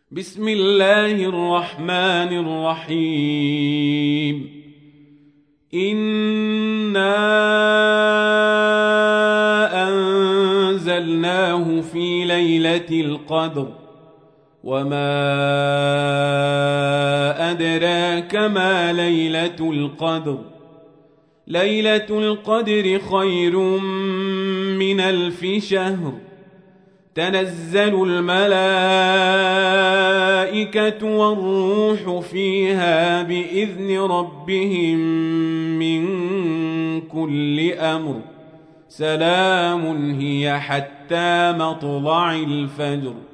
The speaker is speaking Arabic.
بسم الله الرحمن الرحيم. إنا أنزلناه في ليلة القدر وما أدراك ما ليلة القدر. ليلة القدر خير من 1000 شهر. تنزل الملائكة والروح فيها بإذن ربهم من كل أمر. سلام هي حتى مطلع الفجر.